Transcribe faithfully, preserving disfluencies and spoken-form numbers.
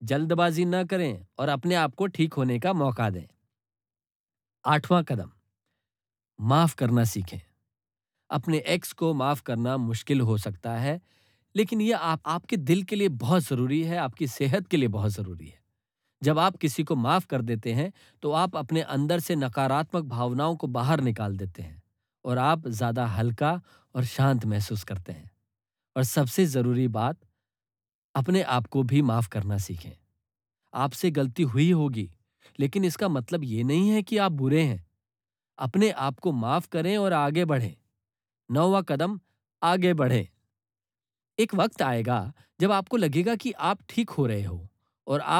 जल्दबाजी न करें और अपने आप को ठीक होने का मौका दें। आठवां कदम, माफ करना सीखें। अपने एक्स को माफ करना मुश्किल हो सकता है, लेकिन ये आप आपके दिल के लिए बहुत ज़रूरी है, आपकी सेहत के लिए बहुत ज़रूरी है। जब आप किसी को माफ कर देते हैं, तो आप अपने अंदर से नकारात्मक भावनाओं को बाहर निकाल देते हैं और आप ज़्यादा हल्का और शांत महसूस करते हैं। और सबसे ज़रूरी बात, अपने आप को भी माफ करना सीखें। आपसे गलती हुई होगी, लेकिन इसका मतलब ये नहीं है कि आप बुरे हैं। अपने आप को माफ करें और आगे बढ़ें। नौवां कदम, आगे बढ़ें। एक वक्त आएगा जब आपको लगेगा कि आप ठीक हो रहे हो और